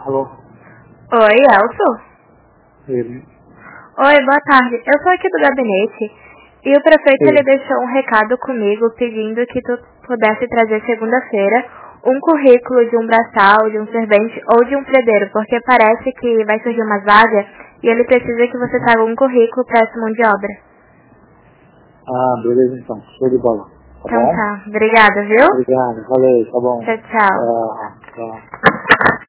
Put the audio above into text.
Alô? Oi, Elton? Ele. Oi, boa tarde. Eu sou aqui do gabinete e o prefeito ele deixou um recado comigo pedindo que tu pudesse trazer segunda-feira um currículo de um braçal, de um servente ou de um fredeiro, porque parece que vai surgir uma vaga e ele precisa que você traga um currículo para essa mão de obra. Ah, beleza então. Show de bola. Tá Então bom? tá. Obrigada, viu? Obrigado. Valeu, tá bom. Tchau, tchau. Tchau.